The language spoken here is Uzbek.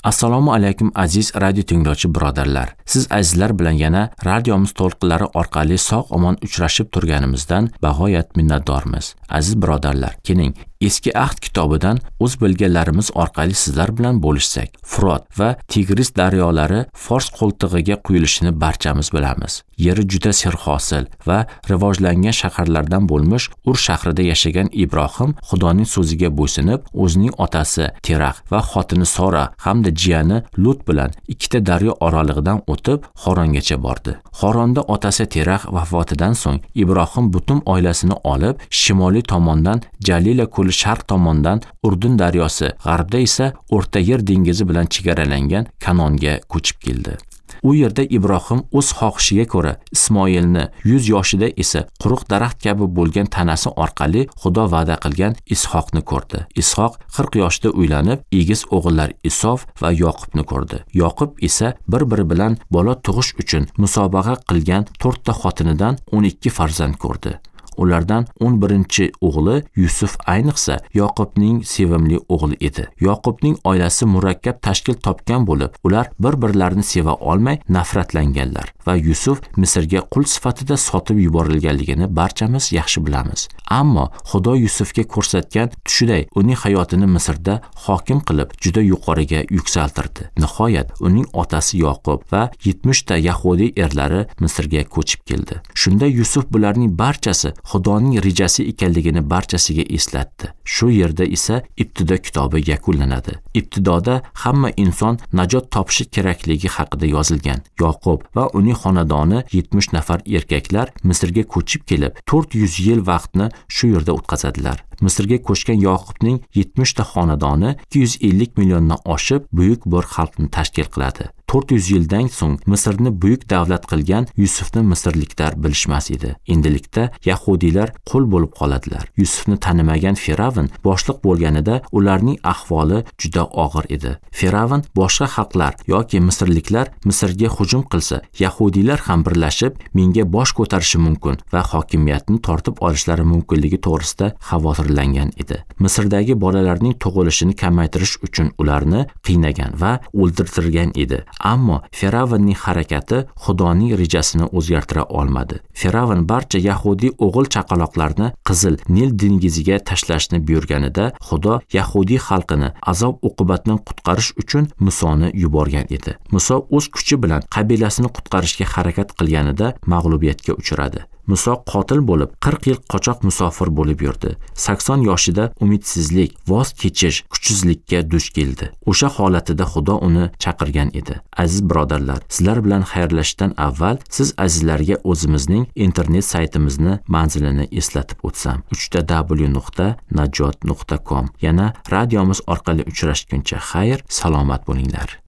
Assalomu alaykum aziz radio tinglovchi birodarlar. Siz azizlar bilan yana radiomiz to'lqinlari orqali sog'-omon uchrashib turganimizdan bag'oyat minnatdormiz. Aziz birodarlar, keling Eski Ahd kitobidan o'z bilganlarimiz orqali sizlar bilan bo'lishsak. Furot va Tigris daryolari Fors qo'ltig'iga quyilishini barchamiz bilamiz. Yeri juda serhosil va rivojlangan shaharlardan bo'lmish Ur shahrida yashagan Ibrohim Xudoning so'ziga bo'ysunib, o'zining otasi Terax va xotini Sora hamda jiyani Lut bilan ikkita daryo oralig'idan o'tib Xorongacha bordi. Xoronda otasi Terax vafotidan so'ng Ibrohim butun oilasini olib shimoliy tomondan Jalila ko'li sharq tomondan Urdun daryosi, g'arbda esa O'rta Yer dengizi bilan chegaralangan Kanonga ko'chib keldi. U yerda Ibrohim o'z xohishiga ko'ra Ismoilni 100 yoshida esa quruq daraxt kabi bo'lgan tanasi orqali Xudo va'da qilgan Ishoqni ko'rdi. Ishoq 40 yoshda uylanib, egiz o'g'illar Isov va Yoqubni ko'rdi. Yoqub esa bir-biri bilan bola tug'ish uchun musobaqa qilgan 4 ta xotinidan 12 farzand ko'rdi. Ulardan 11-o'g'li Yusuf ayniqsa Yoqubning sevimli o'g'li edi. Yoqubning oilasi murakkab tashkil topgan bo'lib, ular bir-birlarini seva olmay nafratlanganlar va Yusuf Misrga qul sifatida sotib yuborilganligini barchamiz yaxshi bilamiz. Ammo Xudo Yusufga ko'rsatgan tushiday uning hayotini Misrda hokim qilib juda yuqoriga yuksaltirdi. Nihoyat uning otasi Yoqub va 70 ta Yahudiy erlari Misrga ko'chib keldi. Shunda Yusuf bularning barchasi Xudoning rejasi ekanligini barchasiga eslatdi. Shu yerda esa ibtido kitobi yakunlanadi. Ibtidoda hamma inson najot topishi kerakligi haqida yozilgan. Yoqub va uning xonadoni 70 nafar erkaklar Misrga ko'chib kelib, 400 yil vaqtni shu yerda o'tkazadilar. Misrga ko'chgan Yoqubning 70 ta xonadoni 250 milliondan oshib, buyuk bir xalqni tashkil qiladi. 400 yildan so'ng Misrni buyuk davlat qilgan Yusufni misrliklar bilishmas edi. Endilikda Yahudiylar qul bo'lib qoladilar. Yusufni tanimagan Firavn boshliq bo'lganida ularning ahvoli juda og'ir edi. Firavn boshqa xalqlar yoki misrliklar Misrga hujum qilsa, Yahudiylar ham birlashib menga bosh ko'tarishi mumkin va hokimiyatni tortib olishlari mumkinligi to'g'risida xavotirlangan edi. Misrdagi bolalarning tug'ilishini kamaytirish uchun ularni qiynagan va o'ldirtirgan edi. Ammo Firavnning harakati Xudoning rejasini o'zgartira olmadi. Firavn barcha Yahudiy o'g'il chaqaloqlarni Qizil Nil dengiziga tashlashni buyurganida, Xudo Yahudiy xalqini azob uqubatdan qutqarish uchun Musoni yuborgan edi. Muso o'z kuchi bilan qabilasini qutqarishga harakat qilganida mag'lubiyatga uchradi. Muso qotil bo'lib 40 yil qochoq musofir bo'lib yurdi. 80 yoshida umidsizlik, voz kechish, kuchsizlikka duch keldi. O'sha holatida Xudo uni chaqirgan edi. Aziz birodarlar, sizlar bilan xayrlashishdan avval siz azizlarga o'zimizning internet saytimizni manzilini eslatib o'tsam. www.najot.com. Yana radiomiz orqali uchrashguncha xayr, salomat bo'linglar.